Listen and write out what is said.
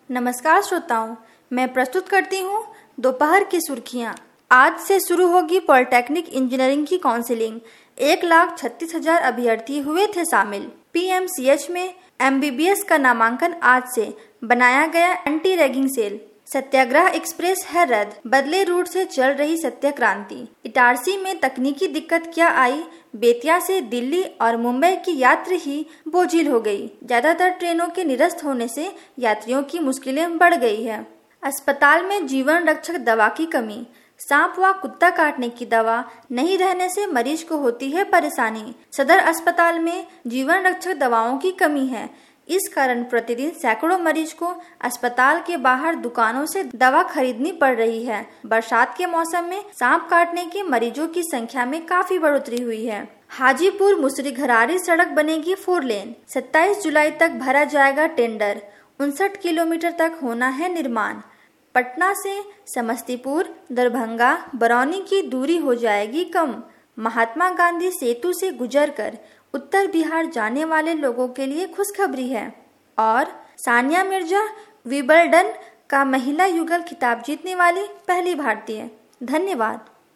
नमस्कार श्रोताओं, मैं प्रस्तुत करती हूँ दोपहर की सुर्खियाँ। आज से शुरू होगी पॉलिटेक्निक इंजीनियरिंग की काउंसिलिंग। 1,36,000 अभ्यर्थी हुए थे शामिल। पीएमसीएच में एमबीबीएस का नामांकन आज से। बनाया गया anti ragging cell. Satyagraha express है रद्द। बदले रूट से चल रही सत्य क्रांति। इटारसी में तकनीकी दिक्कत क्या आई? बेतिया से दिल्ली और मुंबई की यात्री ही बोझिल हो गई। ज्यादातर ट्रेनों के निरस्त होने से यात्रियों की मुश्किलें बढ़ गई है। अस्पताल में जीवन रक्षक दवा की कमी। सांप व कुत्ता काटने की दवा नहीं रहने से मरीज को होती है परेशानी। सदर अस्पताल में जीवन रक्षक दवाओं की कमी है। इस कारण प्रतिदिन सैकड़ों मरीज को अस्पताल के बाहर दुकानों से दवा खरीदनी पड़ रही है। बरसात के मौसम में सांप काटने के मरीजों की संख्या में काफी बढ़ोतरी हुई है। हाजीपुर मुसरी घरारी सड़क बनेगी 4 लेन। 27 जुलाई तक भरा जाएगा टेंडर। 59 किलोमीटर तक होना है निर्माण। पटना से समस्तीपुर, दरभंगा, बरौनी की दूरी हो जाएगी कम। महात्मा गांधी सेतु से गुजरकर उत्तर बिहार जाने वाले लोगों के लिए खुशखबरी है। और सानिया मिर्जा विंबलडन का महिला युगल खिताब जीतने वाली पहली भारतीय। धन्यवाद।